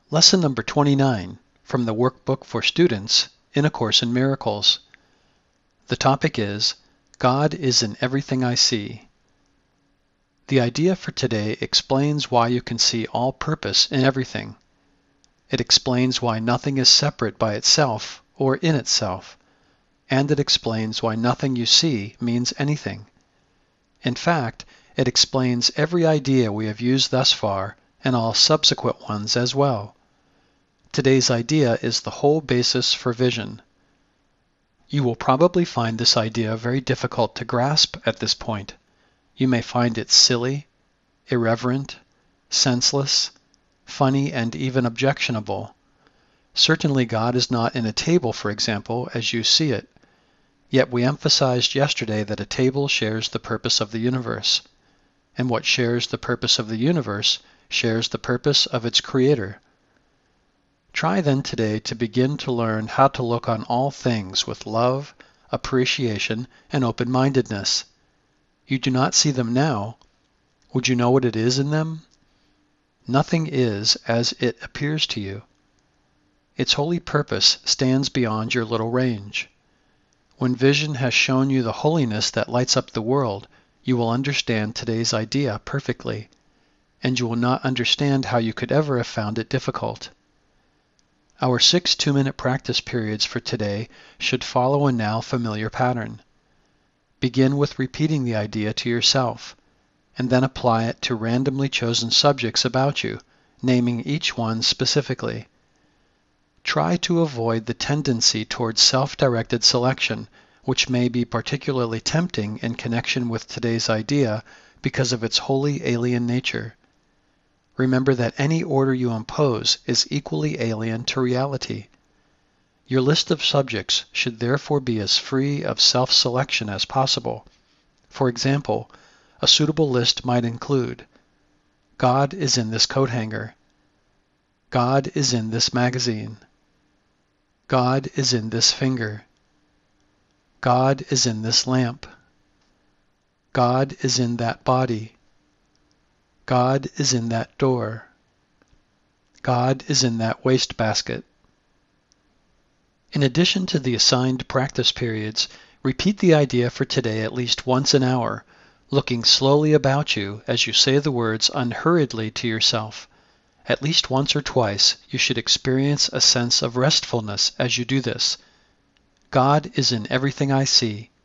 Lesson number 29 from the Workbook for Students in A Course in Miracles. The topic is, God is in everything I see. The idea for today explains why you can see all purpose in everything. It explains why nothing is separate by itself or in itself, and it explains why nothing you see means anything. In fact, it explains every idea we have used thus far and all subsequent ones as well. Today's idea is the whole basis for vision. You will probably find this idea very difficult to grasp at this point. You may find it silly, irreverent, senseless, funny, and even objectionable. Certainly God is not in a table, for example, as you see it. Yet we emphasized yesterday that a table shares the purpose of the universe, and what shares the purpose of the universe shares the purpose of its creator. Try then today to begin to learn how to look on all things with love, appreciation, and open-mindedness. You do not see them now. Would you know what it is in them? Nothing is as it appears to you. Its holy purpose stands beyond your little range. When vision has shown you the holiness that lights up the world, you will understand today's idea perfectly, and you will not understand how you could ever have found it difficult. Our 6 2-minute practice periods for today should follow a now familiar pattern. Begin with repeating the idea to yourself, and then apply it to randomly chosen subjects about you, naming each one specifically. Try to avoid the tendency towards self-directed selection, which may be particularly tempting in connection with today's idea because of its wholly alien nature. Remember that any order you impose is equally alien to reality. Your list of subjects should therefore be as free of self-selection as possible. For example, a suitable list might include: God is in this coat hanger. God is in this magazine. God is in this finger. God is in this lamp. God is in that body. God is in that door. God is in that wastebasket. In addition to the assigned practice periods, repeat the idea for today at least once an hour, looking slowly about you as you say the words unhurriedly to yourself. At least once or twice, you should experience a sense of restfulness as you do this. God is in everything I see.